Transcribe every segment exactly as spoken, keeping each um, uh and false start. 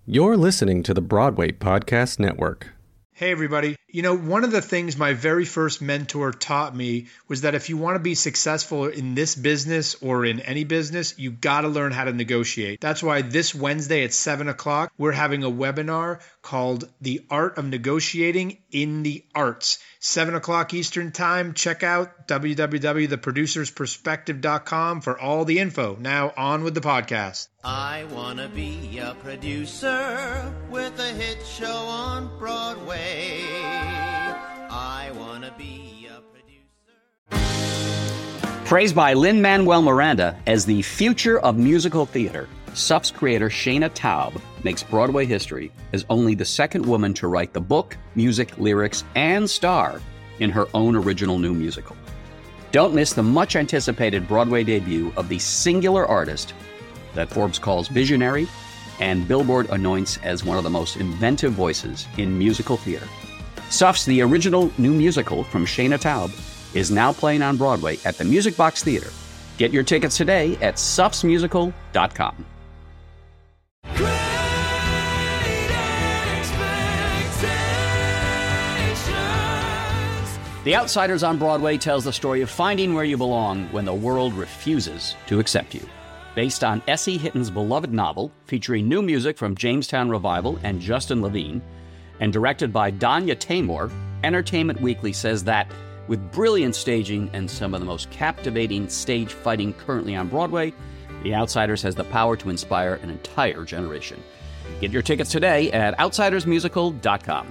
You're listening to the Broadway Podcast Network. Hey, everybody. You know, one of the things my very first mentor taught me was that if you want to be successful in this business or in any business, you got to learn how to negotiate. That's why this Wednesday at seven o'clock, we're having a webinar called The Art of Negotiating in the Arts. seven o'clock Eastern Time. Check out w w w dot the producers perspective dot com for all the info. Now, on with the podcast. I want to be a producer with a hit show on Broadway. I want to be a producer. Praised by Lin-Manuel Miranda as the future of musical theater, S U F's creator Shana Taub makes Broadway history as only the second woman to write the book, music, lyrics, and star in her own original new musical. Don't miss the much-anticipated Broadway debut of the singular artist that Forbes calls visionary and Billboard anoints as one of the most inventive voices in musical theater. S U F's The Original New Musical from Shana Taub is now playing on Broadway at the Music Box Theater. Get your tickets today at S U Fs musical dot com. The Outsiders on Broadway tells the story of finding where you belong when the world refuses to accept you. Based on S E Hitton's beloved novel, featuring new music from Jamestown Revival and Justin Levine, and directed by Danya Taymor, Entertainment Weekly says that, with brilliant staging and some of the most captivating stage fighting currently on Broadway, The Outsiders has the power to inspire an entire generation. Get your tickets today at outsiders musical dot com.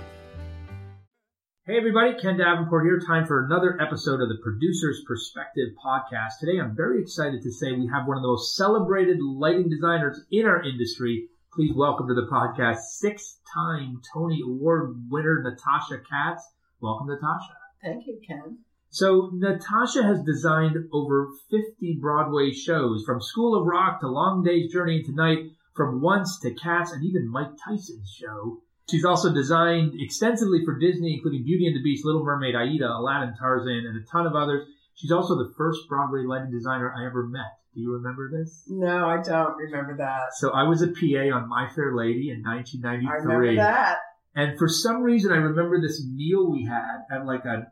Hey everybody, Ken Davenport here. Time for another episode of the Producer's Perspective podcast. Today I'm very excited to say we have one of the most celebrated lighting designers in our industry. Please welcome to the podcast six-time Tony Award winner Natasha Katz. Welcome, Natasha. Thank you, Ken. So Natasha has designed over fifty Broadway shows, from School of Rock to Long Day's Journey into Night, from Once to Cats, and even Mike Tyson's show. She's also designed extensively for Disney, including Beauty and the Beast, Little Mermaid, Aida, Aladdin, Tarzan, and a ton of others. She's also the first Broadway lighting designer I ever met. Do you remember this? No, I don't remember that. So I was a P A on My Fair Lady in nineteen ninety-three. I remember that. And for some reason, I remember this meal we had at like an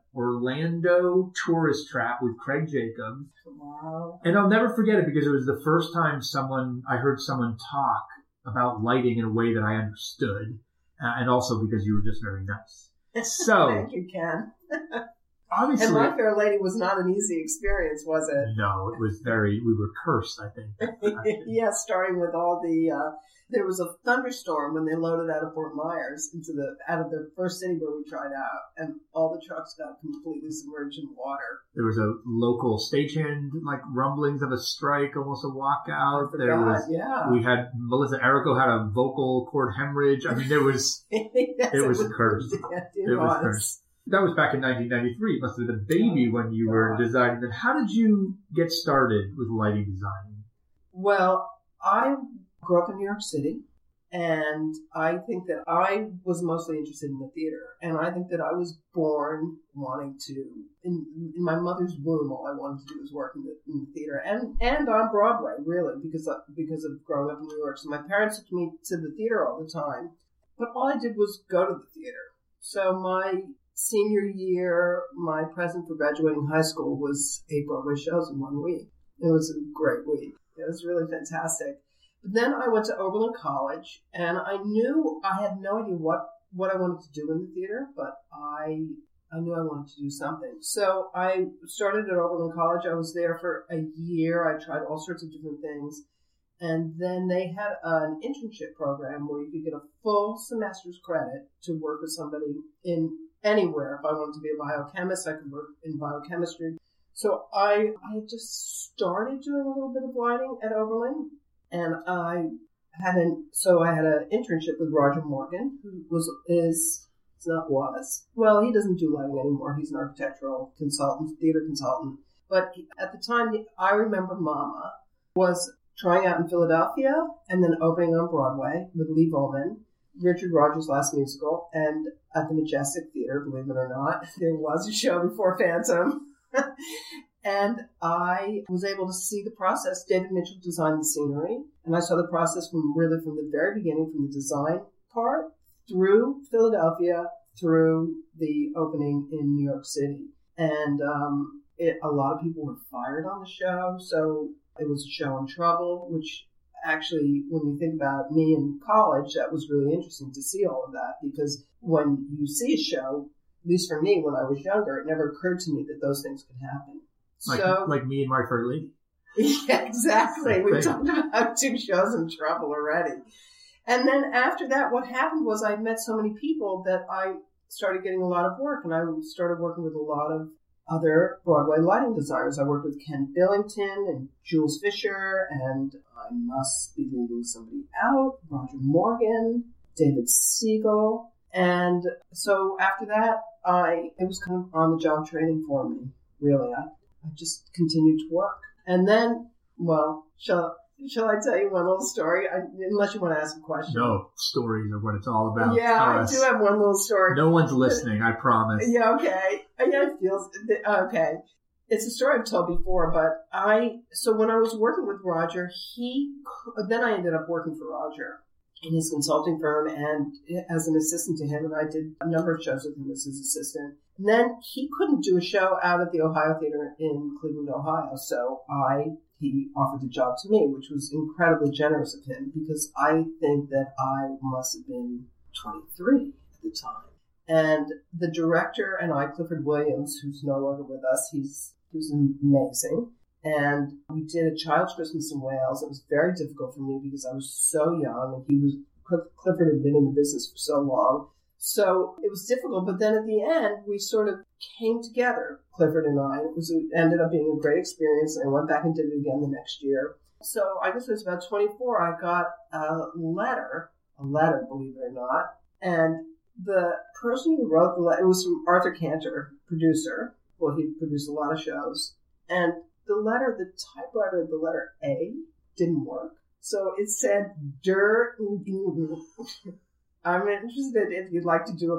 Orlando tourist trap with Craig Jacobs. Wow. And I'll never forget it because it was the first time someone I heard someone talk about lighting in a way that I understood. Uh, and also because you were just very nice. So, thank you, Ken. Obviously, and My Fair Lady was not an easy experience, was it? No, it was very, we were cursed, I think. Yeah, starting with all the, uh, there was a thunderstorm when they loaded out of Fort Myers into the, out of the first city where we tried out, and all the trucks got completely submerged in water. There was a local stagehand, like rumblings of a strike, almost a walkout. There was, yeah. We had, Melissa Errico had a vocal cord hemorrhage. I mean, there was, yes, it was, was cursed. Yeah, it, it was, was cursed. That was back in nineteen ninety-three. You must have been a baby when you were designing them. How did you get started with lighting design? Well, I grew up in New York City, and I think that I was mostly interested in the theater. And I think that I was born wanting to, in, in my mother's womb, all I wanted to do was work in the, in the theater. And, and on Broadway, really, because of, because of growing up in New York. So my parents took me to the theater all the time. But all I did was go to the theater. So my senior year, my present for graduating high school was eight Broadway shows in one week. It was a great week. It was really fantastic. But then I went to Oberlin College, and I knew I had no idea what, what I wanted to do in the theater, but I I knew I wanted to do something. So I started at Oberlin College. I was there for a year. I tried all sorts of different things. And then they had an internship program where you could get a full semester's credit to work with somebody in anywhere. If I wanted to be a biochemist, I could work in biochemistry. So I I just started doing a little bit of lighting at Oberlin, and I had an so I had an internship with Roger Morgan, who was is it's not was well he doesn't do lighting anymore. He's an architectural consultant, theater consultant. But at the time, I remember Mama was trying out in Philadelphia and then opening on Broadway with Lee Volman, Richard Rodgers' last musical, and at the Majestic Theater, believe it or not, there was a show before Phantom. And I was able to see the process. David Mitchell designed the scenery, and I saw the process from really from the very beginning, from the design part through Philadelphia, through the opening in New York City. And um, it, a lot of people were fired on the show, so it was a show in trouble, which actually, when you think about me in college, that was really interesting to see all of that, because when you see a show, at least for me when I was younger, it never occurred to me that those things could happen. Like, so, like me and my first lady. Yeah, exactly. We talked about two shows in trouble already. And then after that, what happened was I met so many people that I started getting a lot of work, and I started working with a lot of other Broadway lighting designers. I worked with Ken Billington and Jules Fisher, and I must be leaving somebody out, Roger Morgan, David Siegel. And so after that, I it was kind of on-the-job training for me, really. I, I just continued to work. And then, well, shall shall I tell you one little story? I, unless you want to ask a question. No, stories are what it's all about. Yeah, Tell I us. do have one little story. No one's listening, I promise. Yeah, okay. Yeah, it feels, okay. It's a story I've told before, but I, so when I was working with Roger, he, then I ended up working for Roger in his consulting firm and as an assistant to him, and I did a number of shows with him as his assistant. And then he couldn't do a show out at the Ohio Theater in Cleveland, Ohio, so I, he offered the job to me, which was incredibly generous of him, because I think that I must have been twenty-three at the time. And the director and I, Clifford Williams, who's no longer with us, he's he was amazing. And we did a Child's Christmas in Wales. It was very difficult for me because I was so young, and he was Clifford had been in the business for so long. So it was difficult. But then at the end, we sort of came together, Clifford and I. It was it ended up being a great experience, and I went back and did it again the next year. So I guess it was about twenty-four. I got a letter, a letter, believe it or not, and the person who wrote the letter, it was from Arthur Cantor, producer. Well, he produced a lot of shows. And the letter, the typewriter of the letter A didn't work. So it said, "Der, I'm interested if you'd like to do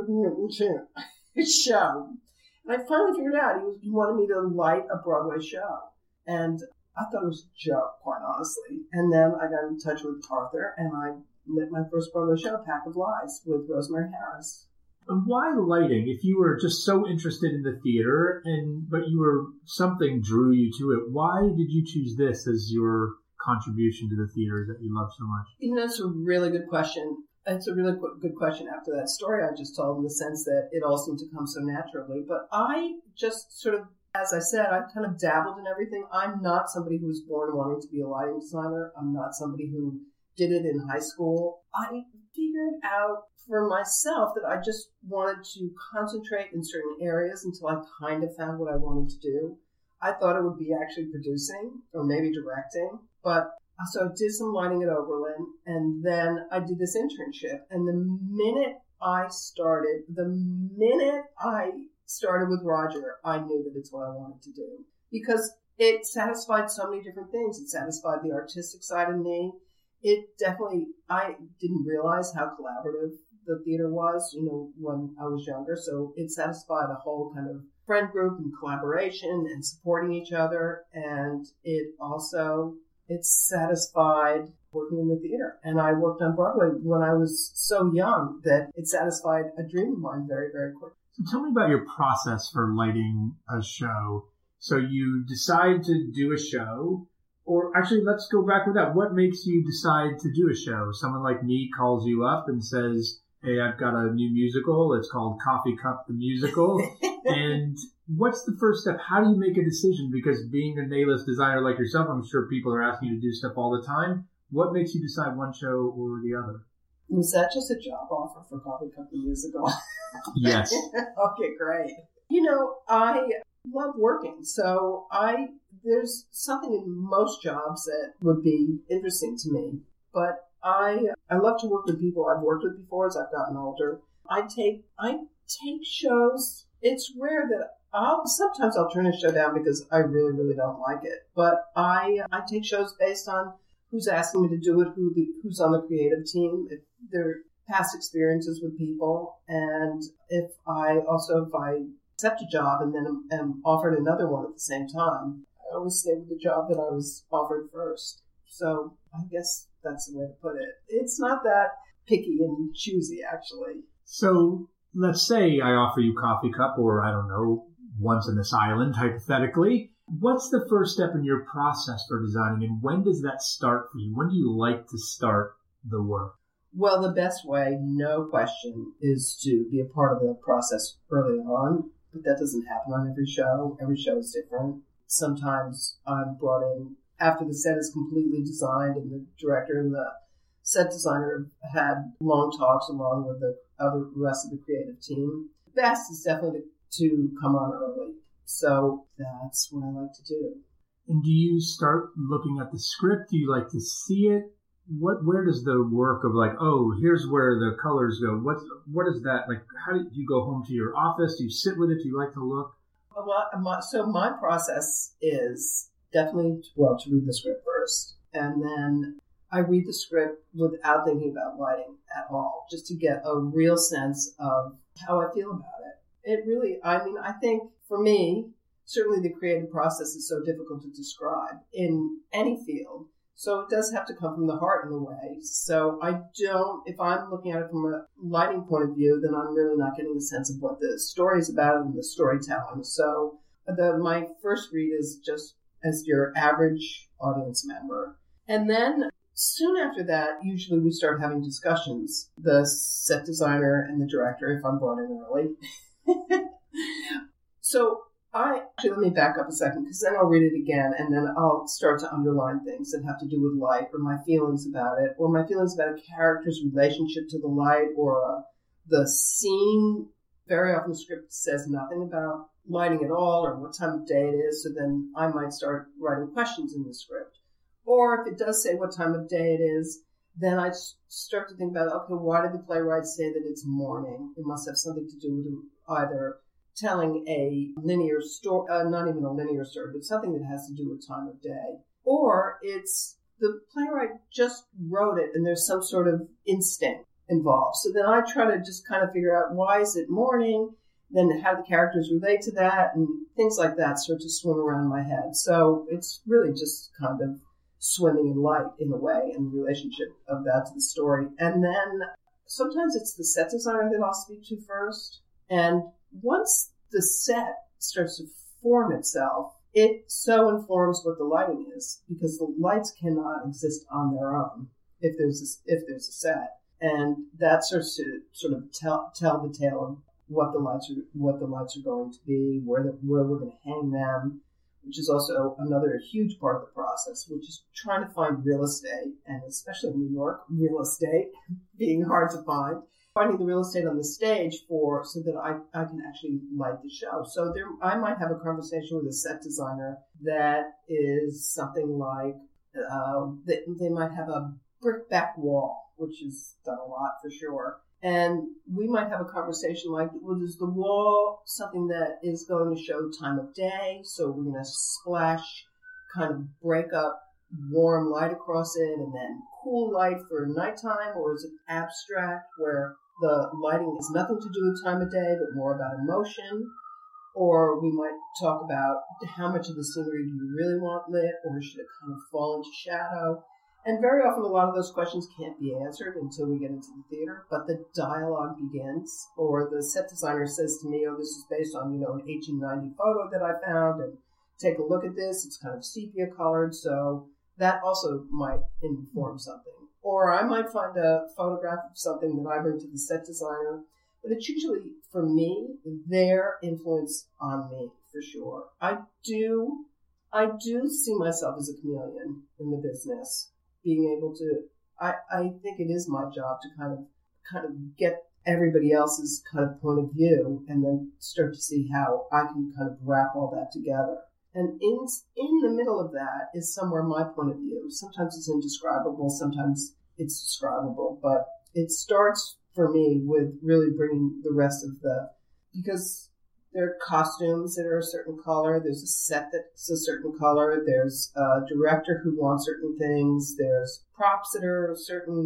a show." And I finally figured out he, was, he wanted me to light a Broadway show. And I thought it was a joke, quite honestly. And then I got in touch with Arthur, and I lit my first Broadway show, Pack of Lies, with Rosemary Harris. And why lighting? If you were just so interested in the theater, and but you were something drew you to it, why did you choose this as your contribution to the theater that you love so much? You know, that's a really good question. It's a really good question after that story I just told, in the sense that it all seemed to come so naturally. But I just sort of, as I said, I kind of dabbled in everything. I'm not somebody who was born wanting to be a lighting designer. I'm not somebody who did it in high school. I figured out for myself that I just wanted to concentrate in certain areas until I kind of found what I wanted to do. I thought it would be actually producing or maybe directing, but so I did some lighting at Oberlin, and then I did this internship. And the minute I started, the minute I started with Roger, I knew that it's what I wanted to do, because it satisfied so many different things. It satisfied the artistic side of me. It definitely, I didn't realize how collaborative the theater was, you know, when I was younger. So it satisfied a whole kind of friend group and collaboration and supporting each other. And it also, it satisfied working in the theater. And I worked on Broadway when I was so young that it satisfied a dream of mine very, very quickly. So tell me about your process for lighting a show. So you decide to do a show. Or actually, let's go back with that. What makes you decide to do a show? Someone like me calls you up and says, "Hey, I've got a new musical. It's called Coffee Cup the Musical." And what's the first step? How do you make a decision? Because being an A-list designer like yourself, I'm sure people are asking you to do stuff all the time. What makes you decide one show or the other? Was that just a job offer for Coffee Cup the Musical? Yes. Okay, great. You know, I love working. So I there's something in most jobs that would be interesting to me. But I I love to work with people I've worked with before as I've gotten older. I take I take shows. It's rare that I'll sometimes I'll turn a show down because I really, really don't like it. But I I take shows based on who's asking me to do it, who the, who's on the creative team, if their past experiences with people, and if I also if I accept a job and then am, am offered another one at the same time, I always stay with the job that I was offered first. So I guess that's the way to put it. It's not that picky and choosy, actually. So let's say I offer you Coffee Cup, or I don't know, Once on This Island, hypothetically. What's the first step in your process for designing, and when does that start for you? When do you like to start the work? Well, the best way, no question, is to be a part of the process early on, but that doesn't happen on every show. Every show is different. Sometimes I'm brought in after the set is completely designed and the director and the set designer have had long talks along with the other rest of the creative team. Best is definitely to, to come on early. So that's what I like to do. And do you start looking at the script? Do you like to see it? What, where does the work of like, oh, here's where the colors go. What, what is that? Like, how do you go home to your office? Do you sit with it? Do you like to look? Well, my, so my process is definitely, well, to read the script first. And then I read the script without thinking about lighting at all, just to get a real sense of how I feel about it. It really, I mean, I think for me, certainly the creative process is so difficult to describe in any field. So it does have to come from the heart in a way. So I don't, if I'm looking at it from a lighting point of view, then I'm really not getting a sense of what the story is about and the storytelling. So the, my first read is just as your average audience member. And then soon after that, usually we start having discussions, the set designer and the director, if I'm brought in early. So I actually, let me back up a second, because then I'll read it again and then I'll start to underline things that have to do with light or my feelings about it, or my feelings about a character's relationship to the light, or uh, the scene. Very often the script says nothing about lighting at all or what time of day it is, so then I might start writing questions in the script. Or if it does say what time of day it is, then I start to think about, okay, why did the playwright say that it's morning? It must have something to do with either telling a linear story, uh, not even a linear story, but something that has to do with time of day. Or it's the playwright just wrote it and there's some sort of instinct involved. So then I try to just kind of figure out, why is it morning? Then how do the characters relate to that? And things like that start to swim around my head. So it's really just kind of swimming in light in a way, and the relationship of that to the story. And then sometimes it's the set designer that I'll speak to first. And once the set starts to form itself, it so informs what the lighting is, because the lights cannot exist on their own if there's a, if there's a set. And that starts to sort of tell tell the tale of what the lights are what the lights are going to be, where the, where we're going to hang them, which is also another huge part of the process, which is trying to find real estate, and especially in New York, real estate being hard to find. Finding the real estate on the stage for so that I, I can actually light the show. So there, I might have a conversation with a set designer that is something like uh, they, they might have a brick back wall, which is done a lot for sure. And we might have a conversation like, well, is the wall something that is going to show time of day? So we're going to splash, kind of break up warm light across it and then cool light for nighttime? Or is it abstract where the lighting has nothing to do with time of day, but more about emotion? Or we might talk about how much of the scenery do you really want lit, or should it kind of fall into shadow? And very often a lot of those questions can't be answered until we get into the theater, but the dialogue begins, or the set designer says to me, oh, this is based on, you know, an eighteen ninety photo that I found, and take a look at this, it's kind of sepia colored, so that also might inform something. Or I might find a photograph of something that I bring to the set designer, but it's usually, for me, their influence on me, for sure. I do, I do see myself as a chameleon in the business, being able to, I, I think it is my job to kind of, kind of get everybody else's kind of point of view and then start to see how I can kind of wrap all that together. And in in the middle of that is somewhere my point of view. Sometimes it's indescribable, sometimes it's describable, but it starts for me with really bringing the rest of the, because there are costumes that are a certain color, there's a set that's a certain color, there's a director who wants certain things, there's props that are a certain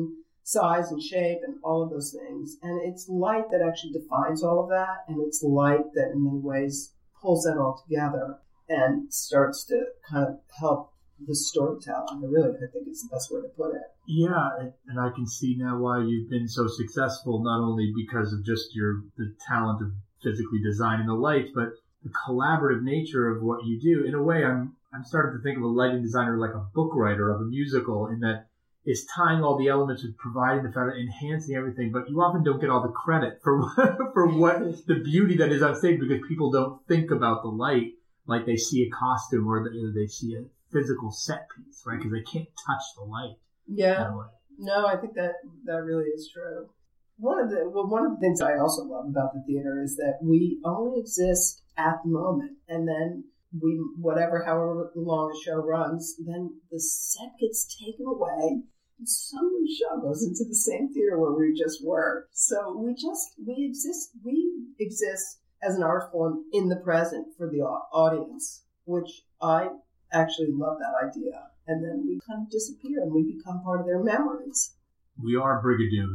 size and shape and all of those things. And it's light that actually defines all of that. And it's light that in many ways pulls that all together and starts to kind of help the storytelling. I really, I think it's the best way to put it. Yeah, and I can see now why you've been so successful, not only because of just your the talent of physically designing the lights, but the collaborative nature of what you do. In a way, I'm I'm starting to think of a lighting designer like a book writer of a musical, in that it's tying all the elements with providing the fabric, enhancing everything, but you often don't get all the credit for for what the beauty that is on stage, because people don't think about the light like they see a costume or they see a physical set piece, right? Because they can't touch the light. Yeah. No, I think that that really is true. One of the well, one of the things I also love about the theater is that we only exist at the moment, and then we, whatever, however long a show runs, then the set gets taken away, and some new show goes into the same theater where we just were. So we just we exist we exist as an art form in the present for the audience, which I actually love that idea. And then we kind of disappear and we become part of their memories. We are Brigadoon.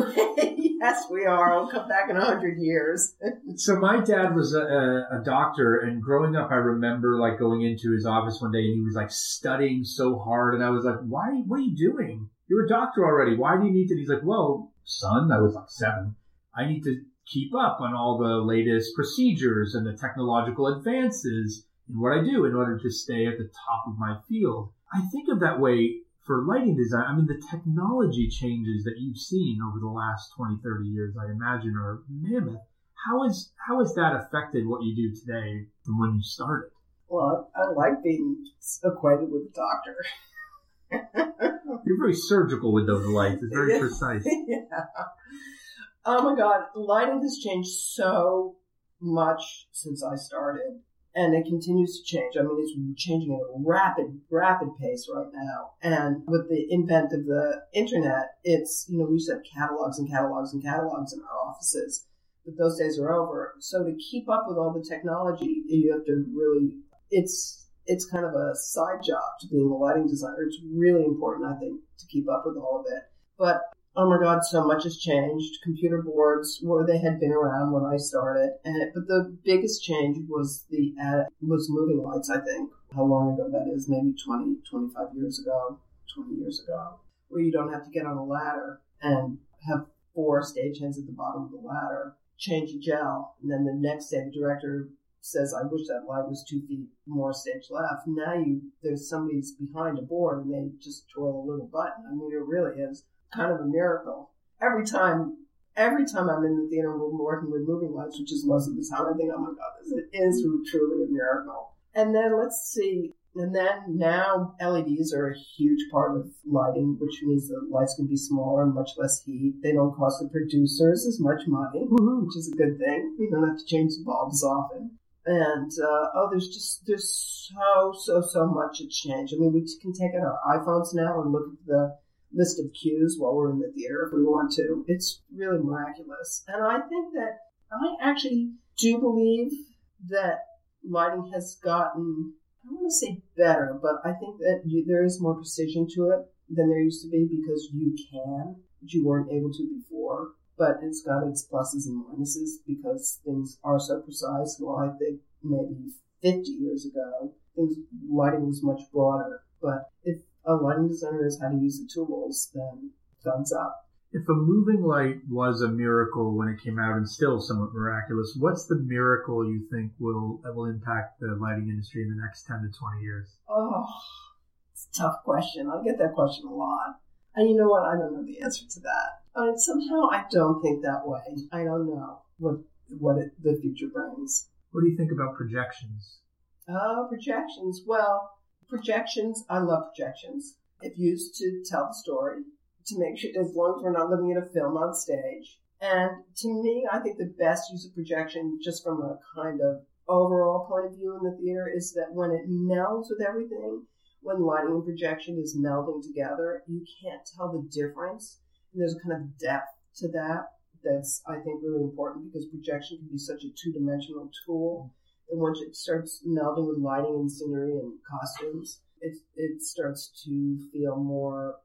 Yes, we are. I'll come back in a hundred years. So my dad was a, a doctor, and growing up, I remember like going into his office one day, and he was like studying so hard, and I was like, "Why? What are you doing? You're a doctor already. Why do you need to?" He's like, "Well, son," I was like seven. "I need to keep up on all the latest procedures and the technological advances in what I do in order to stay at the top of my field." I think of that way for lighting design. I mean, the technology changes that you've seen over the last twenty, thirty years, I imagine, are mammoth. How is, how has that affected what you do today from when you started? Well, I like being acquainted with the doctor. You're very surgical with those lights. It's very precise. Yeah. Oh my God. Lighting has changed so much since I started. And it continues to change. I mean, it's changing at a rapid, rapid pace right now. And with the invent of the internet, it's, you know, we used to have catalogs and catalogs and catalogs in our offices. But those days are over. So to keep up with all the technology, you have to really, it's, it's kind of a side job to being a lighting designer. It's really important, I think, to keep up with all of it. But oh my God, so much has changed. Computer boards, where they had been around when I started, and it, but the biggest change was the uh, was moving lights. I think how long ago that is, maybe twenty, twenty-five years ago, twenty years ago, where you don't have to get on a ladder and have four stagehands at the bottom of the ladder, change a gel, and then the next day the director says, "I wish that light was two feet more stage left." Now you there's somebody's behind a board and they just twirl a little button. I mean, it really is kind of a miracle. Every time, every time I'm in the theater and we're working with moving lights, which is most of the time, I think, oh my God, this is truly a miracle. And then let's see, and then now L E Ds are a huge part of lighting, which means the lights can be smaller and much less heat. They don't cost the producers as much money, which is a good thing. You don't have to change the bulbs often. And, uh, oh, there's just, there's so, so, so much at change. I mean, we can take out our iPhones now and look at the list of cues while we're in the theater if we want to. It's really miraculous. And I think that I actually do believe that lighting has gotten, I don't want to say better, but I think that you, there is more precision to it than there used to be, because you can, which you weren't able to before. But it's got its pluses and minuses because things are so precise. Well, I think maybe fifty years ago, things lighting was much broader. But if a lighting designer knows how to use the tools, then thumbs up. If a moving light was a miracle when it came out and still somewhat miraculous, what's the miracle you think will that will impact the lighting industry in the next ten to twenty years? Oh, it's a tough question. I get that question a lot. And you know what? I don't know the answer to that. I mean, somehow I don't think that way. I don't know what what it, the future brings. What do you think about projections? Uh, projections. Well, projections, I love projections. It's used to tell the story, to make sure, as long as we're not looking at a film on stage. And to me, I think the best use of projection, just from a kind of overall point of view in the theater, is that when it melds with everything, when lighting and projection is melding together, you can't tell the difference. And there's a kind of depth to that that's, I think, really important, because projection can be such a two-dimensional tool. And once it starts melding with lighting and scenery and costumes, it it starts to feel more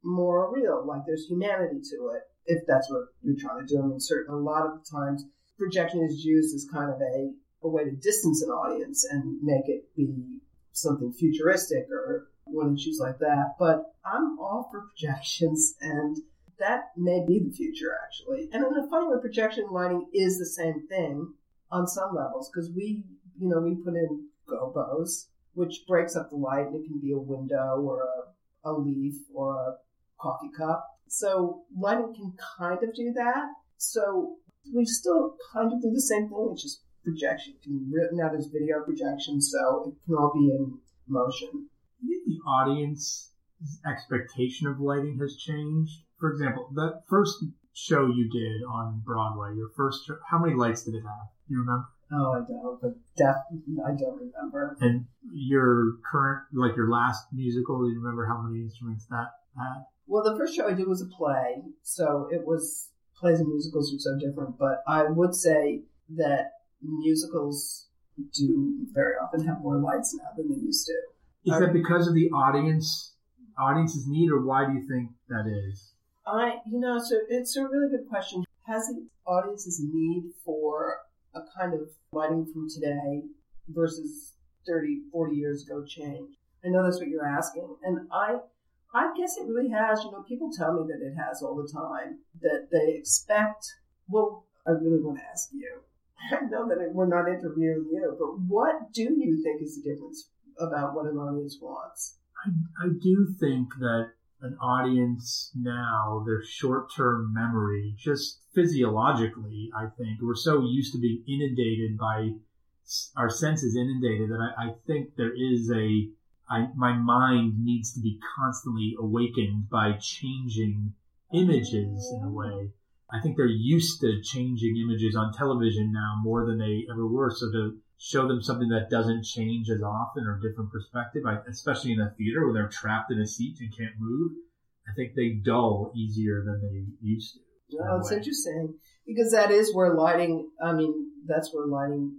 more real, like there's humanity to it, if that's what you're trying to do. I mean, certainly a lot of times projection is used as kind of a, a way to distance an audience and make it be something futuristic or one issues like that. But I'm all for projections, and that may be the future, actually. And in a funny way, projection lighting is the same thing on some levels, because we, you know, we put in gobos, which breaks up the light, and it can be a window or a, a leaf or a coffee cup. So lighting can kind of do that. So we still kind of do the same thing. It's just projection. Now there's video projection, so it can all be in motion. I think the audience expectation of lighting has changed. For example, that first show you did on Broadway, your first show, how many lights did it have? Do you remember? Oh, I don't, but definitely I don't remember. And your current, like your last musical, do you remember how many instruments that had? Well, the first show I did was a play, so it was, plays and musicals are so different, but I would say that musicals do very often have more lights now than they used to. Is that because of the audience, audience's need, or why do you think that is? I, you know, so it's a really good question. Has the audience's need for a kind of lighting from today versus thirty, forty years ago changed? I know that's what you're asking. And I, I guess it really has. You know, people tell me that it has all the time, that they expect, well, I really want to ask you. I know that we're not interviewing you, but what do you think is the difference about what an audience wants? I, I do think that an audience now, their short-term memory, just physiologically, I think, we're so used to being inundated by, our senses inundated, that I, I think there is a, I, my mind needs to be constantly awakened by changing images in a way. I think they're used to changing images on television now more than they ever were. So to show them something that doesn't change as often or different perspective, I, especially in a theater where they're trapped in a seat and can't move, I think they dull easier than they used to. Oh, it's interesting, because that is where lighting, I mean, that's where lighting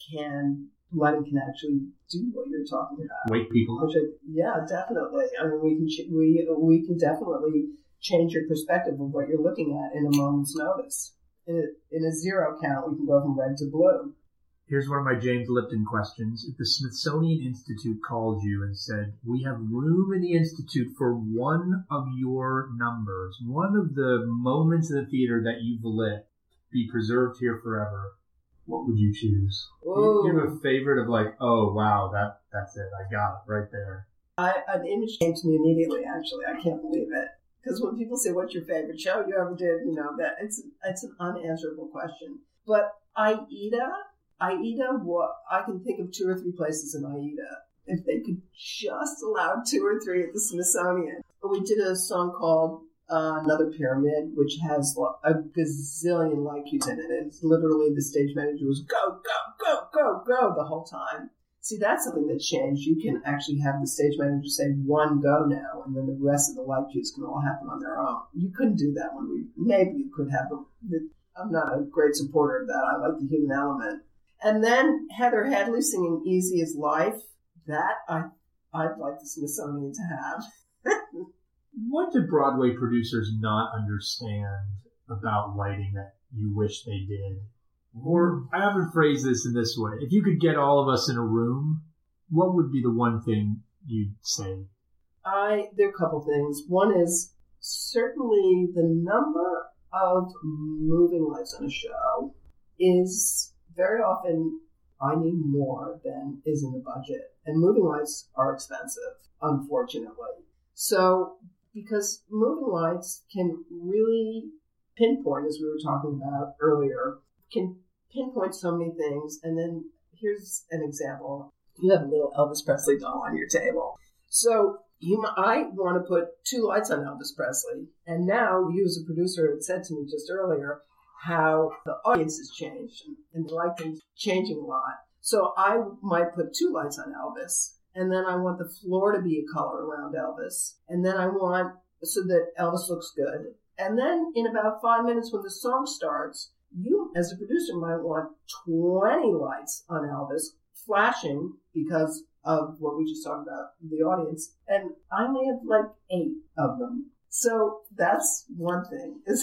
can, lighting can actually do what you're talking about. Wake people up. Which I, yeah, definitely. I mean, we can, we, we can definitely change your perspective of what you're looking at in a moment's notice. In a, in a zero count, we can go from red to blue. Here's one of my James Lipton questions. If the Smithsonian Institute called you and said, we have room in the Institute for one of your numbers, one of the moments in the theater that you've lit, be preserved here forever, what would you choose? Ooh. Do you have a favorite of like, oh, wow, that that's it. I got it right there. I, an image came to me immediately, actually. I can't believe it. Because when people say, what's your favorite show you ever did, you know, that it's it's an unanswerable question. But Aida, Aida, what I can think of two or three places in Aida. If they could just allow two or three at the Smithsonian. But we did a song called uh, Another Pyramid, which has a gazillion light cues in it. It's literally the stage manager was go, go, go, go, go the whole time. See, that's something that changed. You can actually have the stage manager say one go now, and then the rest of the light cues can all happen on their own. You couldn't do that when we, maybe you could have, but I'm not a great supporter of that. I like the human element. And then Heather Headley singing Easy as Life. That I, I'd like the Smithsonian to have. What do Broadway producers not understand about lighting that you wish they did? Or I haven't phrased this in this way. If you could get all of us in a room, what would be the one thing you'd say? I there are a couple things. One is certainly the number of moving lights on a show is very often I need more than is in the budget. And moving lights are expensive, unfortunately. So because moving lights can really pinpoint, as we were talking about earlier, can pinpoint so many things. And then here's an example. You have a little Elvis Presley doll on your table. So you, I want to put two lights on Elvis Presley. And now you as a producer had said to me just earlier how the audience has changed and they like things changing a lot. So I might put two lights on Elvis. And then I want the floor to be a color around Elvis. And then I want so that Elvis looks good. And then in about five minutes when the song starts, you, as a producer, might want twenty lights on Elvis flashing because of what we just talked about, the audience. And I may have like eight of them. So that's one thing is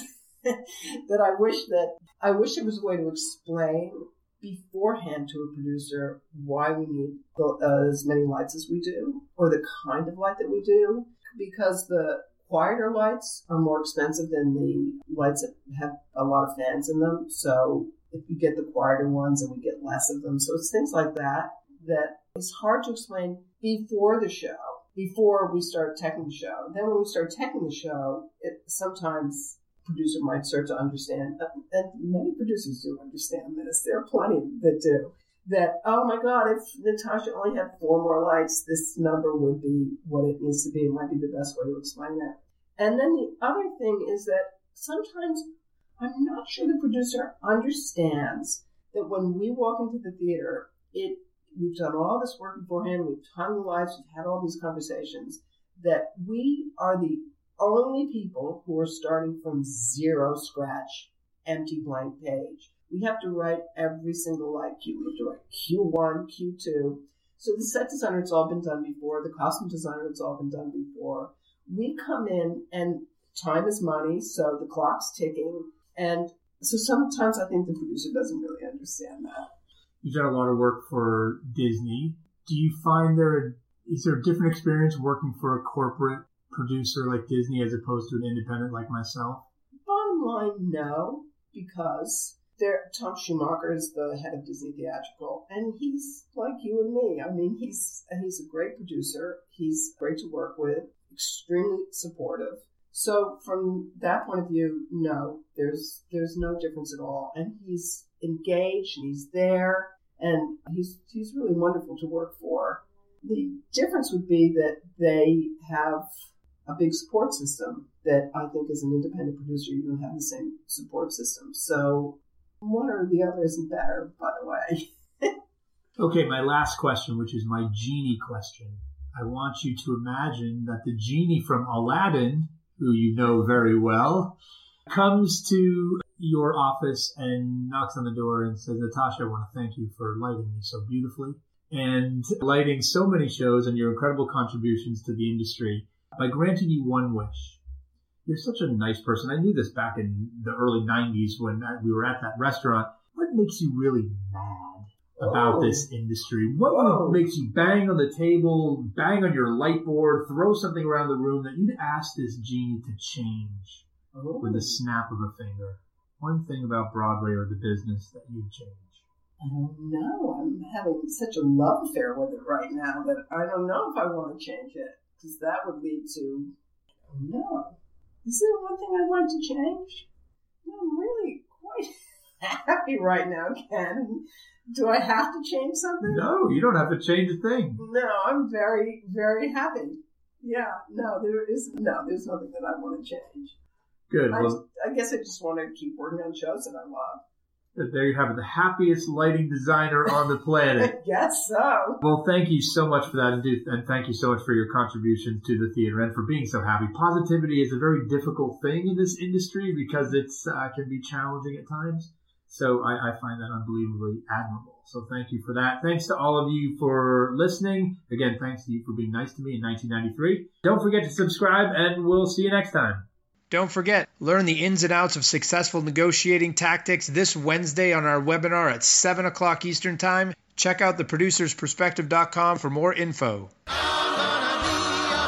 that I wish that I wish there was a way to explain beforehand to a producer why we need the, uh, as many lights as we do, or the kind of light that we do, because the quieter lights are more expensive than the lights that have a lot of fans in them. So if you get the quieter ones and we get less of them. So it's things like that that is hard to explain before the show, before we start teching the show. Then when we start teching the show, it sometimes producer might start to understand, and many producers do understand this. There are plenty that do. That, oh my God, if Natasha only had four more lights, this number would be what it needs to be. It might be the best way to explain that. And then the other thing is that sometimes I'm not sure the producer understands that when we walk into the theater, it we've done all this work beforehand, we've hung the lights, we've had all these conversations, that we are the only people who are starting from zero scratch, empty blank page. We have to write every single light cue. We have to write Q one, Q two. So the set designer, it's all been done before. The costume designer, it's all been done before. We come in and time is money, so the clock's ticking. And so sometimes I think the producer doesn't really understand that. You've done a lot of work for Disney. Do you find there is there a different experience working for a corporate producer like Disney as opposed to an independent like myself? Bottom line, no, because there, Tom Schumacher is the head of Disney Theatrical, and he's like you and me. I mean, he's he's a great producer. He's great to work with, extremely supportive. So from that point of view, no, there's there's no difference at all. And he's engaged, and he's there, and he's he's really wonderful to work for. The difference would be that they have a big support system that I think as an independent producer, you don't have the same support system. So one or the other isn't better, by the way. Okay, my last question, which is my genie question. I want you to imagine that the genie from Aladdin, who you know very well, comes to your office and knocks on the door and says, Natasha, I want to thank you for lighting me so beautifully and lighting so many shows and your incredible contributions to the industry by granting you one wish. You're such a nice person. I knew this back in the early nineties when we were at that restaurant. What makes you really mad about Whoa. this industry? What Whoa. makes you bang on the table, bang on your light board, throw something around the room that you'd ask this genie to change Oh. with a snap of a finger? One thing about Broadway or the business that you'd change. I don't know. I'm having such a love affair with it right now that I don't know if I want to change it, because that would lead to, I don't know. Is there one thing I'd like to change? No, I'm really quite happy right now, Ken. Do I have to change something? No, you don't have to change a thing. No, I'm very, very happy. Yeah, no, there is, no, there's nothing that I want to change. Good. I, Well, I guess I just want to keep working on shows that I love. there you have it. The happiest lighting designer on the planet. I guess so. Well, thank you so much for that, and, do, and thank you so much for your contribution to the theater and for being so happy. Positivity is a very difficult thing in this industry because it uh, can be challenging at times. So I, I find that unbelievably admirable. So thank you for that. Thanks to all of you for listening. Again, thanks to you for being nice to me in nineteen ninety-three. Don't forget to subscribe, and we'll see you next time. Don't forget, learn the ins and outs of successful negotiating tactics this Wednesday on our webinar at seven o'clock Eastern Time. Check out the producers perspective dot com for more info. I'm gonna be a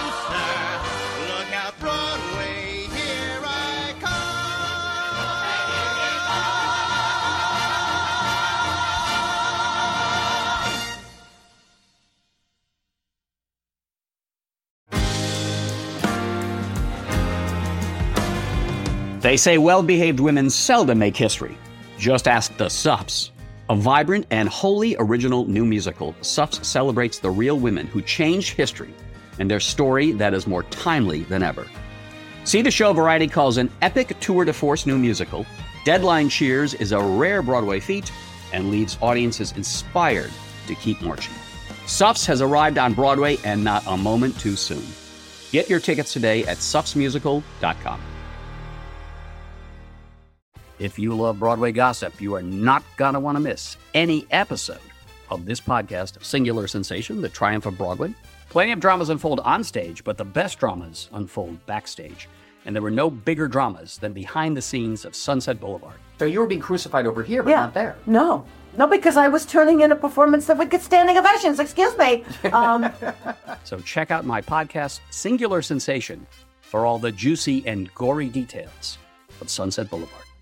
producer. Look out, Broadway, here I They say well-behaved women seldom make history. Just ask the Suffs. A vibrant and wholly original new musical, Suffs celebrates the real women who changed history and their story that is more timely than ever. See the show Variety calls an epic tour de force new musical. Deadline cheers is a rare Broadway feat and leaves audiences inspired to keep marching. Suffs has arrived on Broadway and not a moment too soon. Get your tickets today at suffs musical dot com. If you love Broadway gossip, you are not going to want to miss any episode of this podcast, Singular Sensation, The Triumph of Broadway. Plenty of dramas unfold on stage, but the best dramas unfold backstage. And there were no bigger dramas than behind the scenes of Sunset Boulevard. So you were being crucified over here, but yeah. not there. No. No, because I was turning in a performance that would get standing ovations. Excuse me. Um, so check out my podcast, Singular Sensation, for all the juicy and gory details of Sunset Boulevard.